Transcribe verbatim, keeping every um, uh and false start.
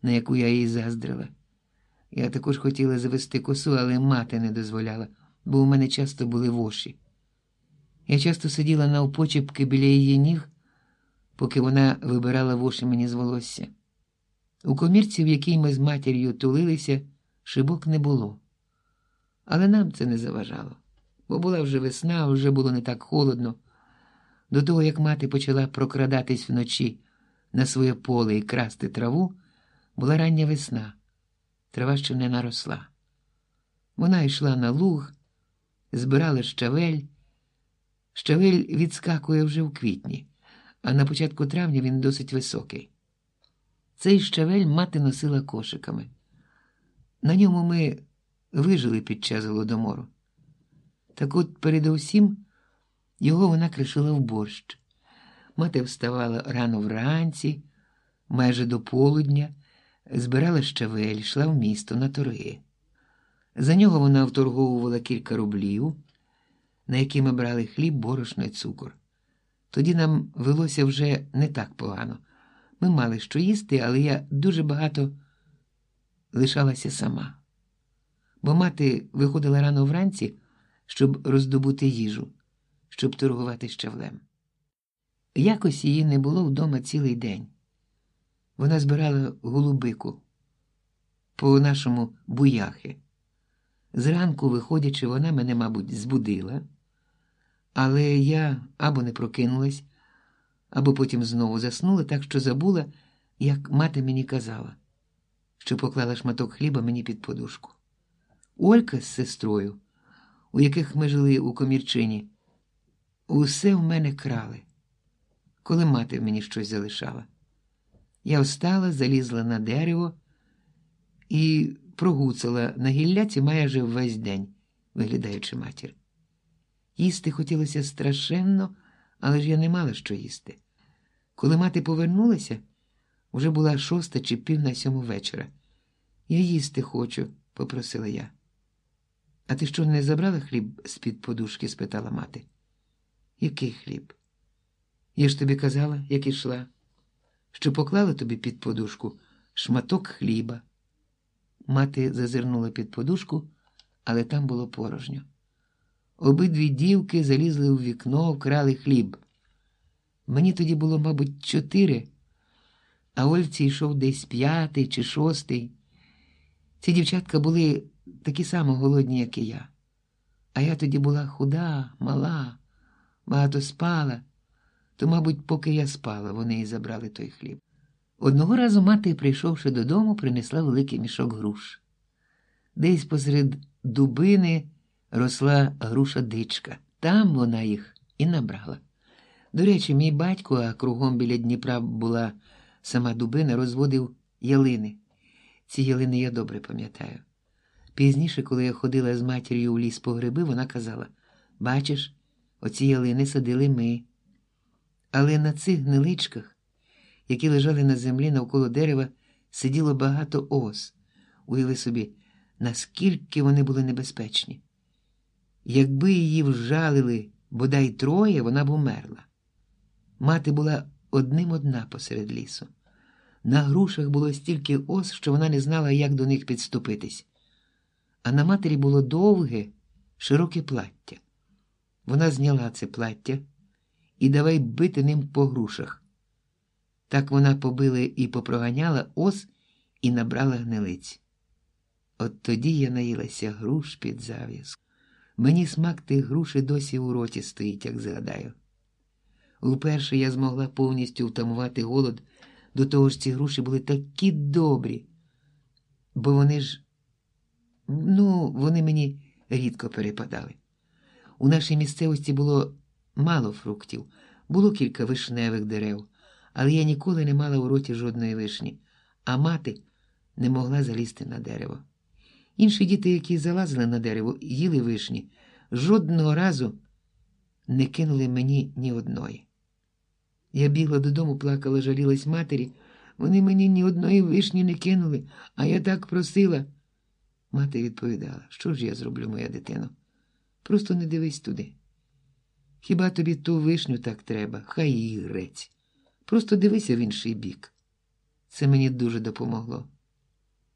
на яку я їй заздрила. Я також хотіла завести косу, але мати не дозволяла, бо у мене часто були воші. Я часто сиділа навпочепки біля її ніг, поки вона вибирала воші мені з волосся. У комірці, в якій ми з матір'ю тулилися, шибок не було. Але нам це не заважало, бо була вже весна, вже було не так холодно. До того, як мати почала прокрадатись вночі на своє поле і красти траву, була рання весна. Трава ще не наросла. Вона йшла на луг, збирала щавель. Щавель відскакує вже в квітні, а на початку травня він досить високий. Цей щавель мати носила кошиками. На ньому ми вижили під час голодомору. Так от, передусім, його вона кришила в борщ. Мати вставала рано вранці, майже до полудня, збирала щавель, йшла в місто на торги. За нього вона вторговувала кілька рублів, на які ми брали хліб, борошно і цукор. Тоді нам велося вже не так погано. Ми мали що їсти, але я дуже багато лишалася сама. Бо мати виходила рано вранці, щоб роздобути їжу, щоб торгувати щавлем. Якось її не було вдома цілий день. Вона збирала голубику, по-нашому буяхи. Зранку, виходячи, вона мене, мабуть, збудила, але я або не прокинулась, або потім знову заснула, так що забула, як мати мені казала, що поклала шматок хліба мені під подушку. Олька з сестрою, у яких ми жили у комірчині, усе в мене крали, коли мати мені щось залишала. Я встала, залізла на дерево і прогуцала на гілляці майже весь день, виглядаючи матір. Їсти хотілося страшенно, але ж я не мала що їсти. Коли мати повернулася, вже була шоста чи пів на сьому вечора. «Я їсти хочу», – попросила я. «А ти що, не забрала хліб з-під подушки?» – спитала мати. «Який хліб? Я ж тобі казала, як ішла, що поклала тобі під подушку шматок хліба». Мати зазирнула під подушку, але там було порожньо. Обидві дівки залізли у вікно, вкрали хліб. Мені тоді було, мабуть, чотири, а Ольці йшов десь п'ятий чи шостий. Ці дівчатка були такі само голодні, як і я. А я тоді була худа, мала, багато спала, то, мабуть, поки я спала, вони і забрали той хліб. Одного разу мати, прийшовши додому, принесла великий мішок груш. Десь посеред дубини росла груша-дичка. Там вона їх і набрала. До речі, мій батько, а кругом біля Дніпра була сама дубина, розводив ялини. Ці ялини я добре пам'ятаю. Пізніше, коли я ходила з матір'ю у ліс по гриби, вона казала: «Бачиш, оці ялини садили ми». Але на цих гниличках, які лежали на землі навколо дерева, сиділо багато ос. Уяви собі, наскільки вони були небезпечні. Якби її вжалили бодай троє, вона б умерла. Мати була одним одна посеред лісу. На грушах було стільки ос, що вона не знала, як до них підступитись. А на матері було довге, широке плаття. Вона зняла це плаття і давай бити ним по грушах. Так вона побила і попроганяла ос і набрала гнилиць. От тоді я наїлася груш під зав'язку. Мені смак тих груші досі у роті стоїть, як згадаю. Уперше я змогла повністю втамувати голод, до того ж ці груші були такі добрі, бо вони ж, ну, вони мені рідко перепадали. У нашій місцевості було мало фруктів, було кілька вишневих дерев, але я ніколи не мала у роті жодної вишні, а мати не могла залізти на дерево. Інші діти, які залазили на дерево, їли вишні, жодного разу не кинули мені ні одної. Я бігла додому, плакала, жалілась матері. Вони мені ні одної вишні не кинули, а я так просила. Мати відповідала: «Що ж я зроблю, моя дитино? Просто не дивись туди. Хіба тобі ту вишню так треба? Хай її грець. Просто дивися в інший бік». Це мені дуже допомогло.